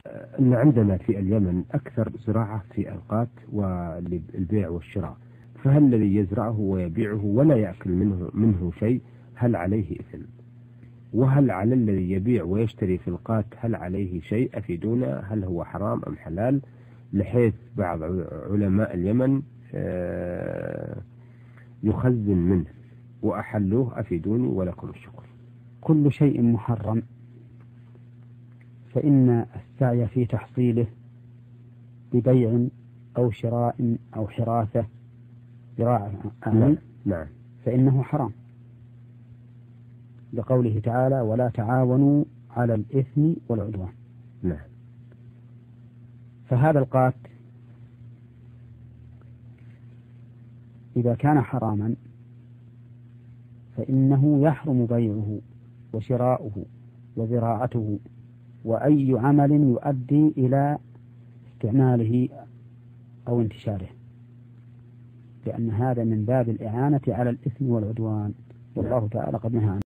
أن عندنا في اليمن أكثر زراعة في القات والبيع والشراء، فهل الذي يزرعه ويبيعه ولا يأكل منه شيء هل عليه إثم؟ وهل على الذي يبيع ويشتري في القات هل عليه شيء؟ أفيدونا، هل هو حرام أم حلال؟ لحيث بعض علماء اليمن يخزن منه وأحلوه، أفيدوني ولكم الشكر. كل شيء محرم فإن السعي في تحصيله ببيع أو شراء أو حراثة زراعة نعم فإنه حرام، لقوله تعالى ولا تعاونوا على الإثم والعدوان. نعم. فهذا القات إذا كان حراما فإنه يحرم بيعه وشراؤه وزراعته وأي عمل يؤدي إلى استعماله أو انتشاره، لأن هذا من باب الإعانة على الإثم والعدوان، والله تعالى قد نهى عنه.